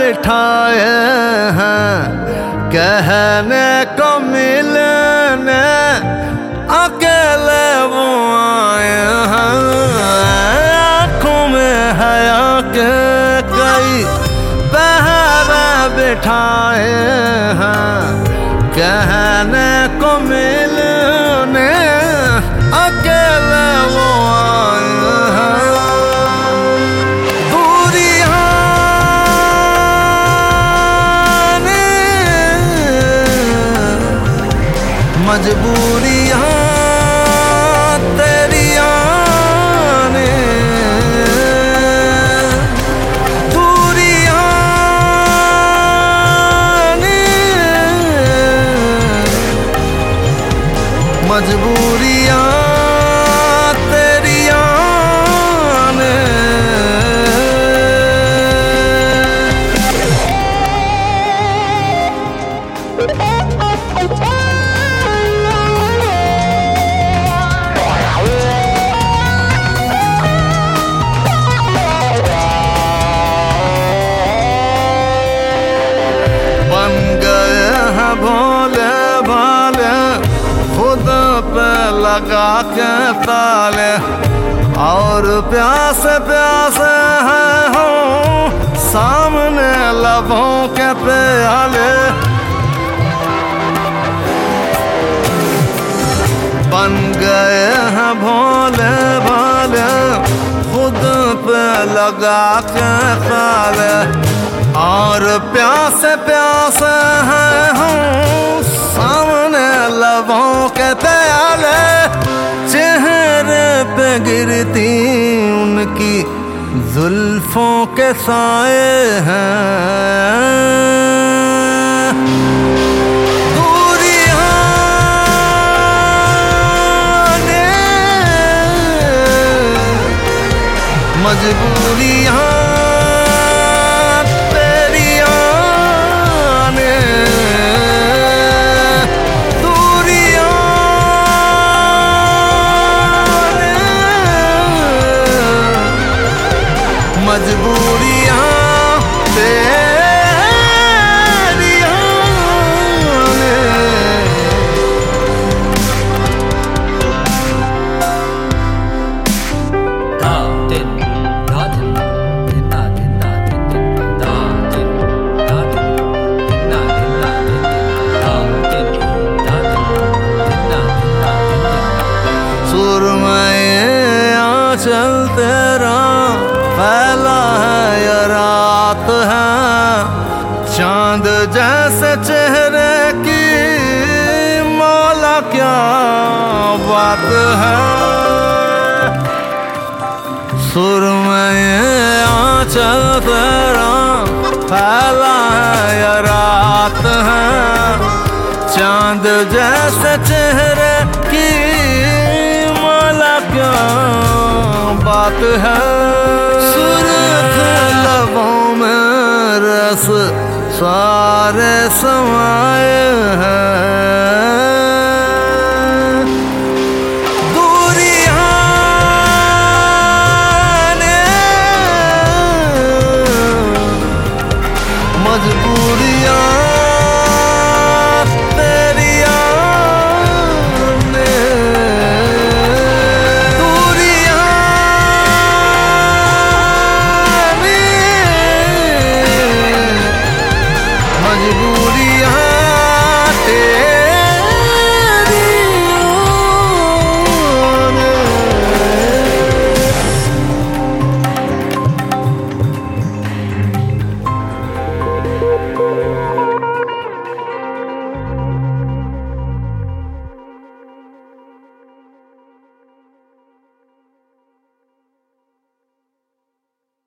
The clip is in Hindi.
बिठाए हैं, कहने को मिलने अकेले वो आए हैं। आँखों में हया के कई पहरे बिठाए हैं, कहने को मिलने अकेले वो आए हैं। दूरियां ने मजबूरियां तेरियां ने, दूरियां ने मजबूरियां तेरियां ने। बन गए हैं भोले भाले खुद पे लगा के ताले, और प्यासे प्यासे हैं हो सामने लबों के प्याले। बन गए हैं भोले भाले खुद पे लगा के ताले, और प्यासे प्यासे हैं हम सामने लबों के प्याले। चेहरे पे गिरती उनकी जुल्फों के साए हैं, दूरियां ने मजबूरियां मजबूरियां तेरियां ने। धा दिन धा दिन धिन्ना धिन्ना धिन धिन, धा दिन धा दिन धिन्ना धिन्ना धिन धिन, धा दिन धा दिन धिन्ना धिन्ना धिन धिन। सुरमई आंचल तेरा फैला है या रात है, चांद जैसे चेहरे की मौला क्या बात है। सुरमई आंचल तेरा फैला है या रात है, चांद जैसे चेहरे की मौला क्या बात है। सुर्ख लबों में रस सारे समाये हैं,